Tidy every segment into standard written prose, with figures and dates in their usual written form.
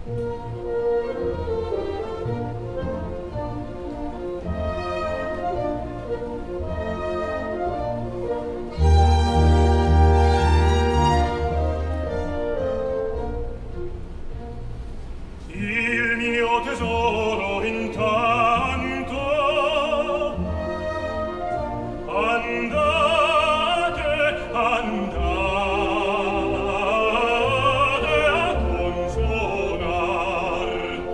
Il mio tesoro intanto andate, andate a consolar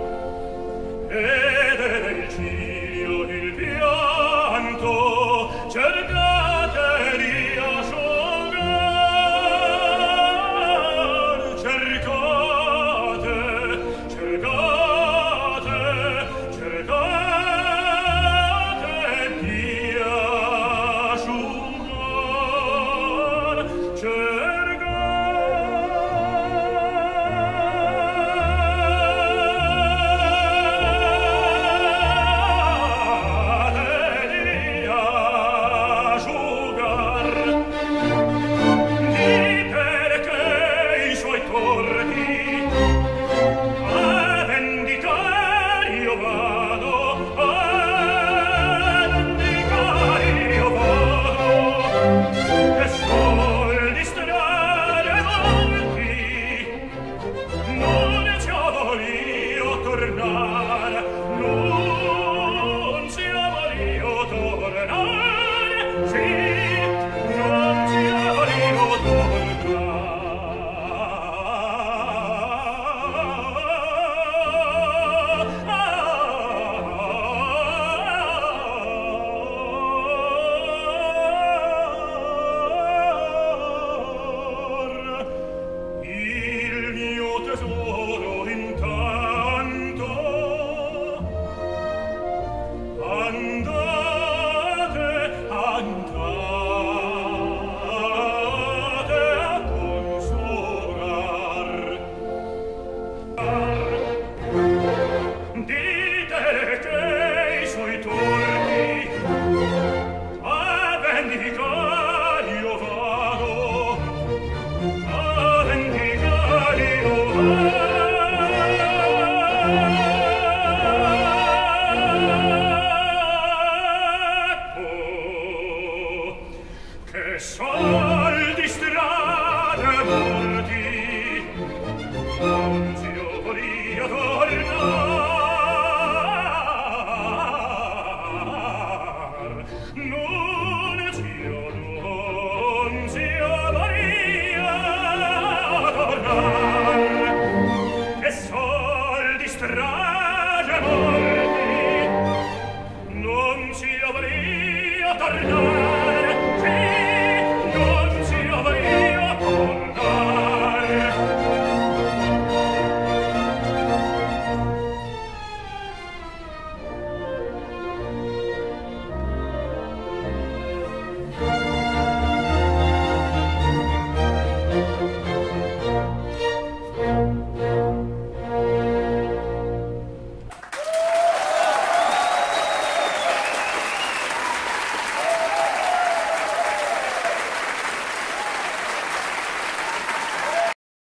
ed il ciglio il pianto cercate di asciugar, cercate di asciugar, di perché i suoi torti a vendicare io vado, a vendicare io vado, e soldi strade molti non ci avolio tornare, non ci avolio tornare, sì, non ci avolio il mio tesoro intanto andate, andate a consolar, dite che i suoi torti a vendicar io vado, a vendicar io ecco che soldi strade molti non ci voglio tornar, non ci voglio tornar, che soldi strade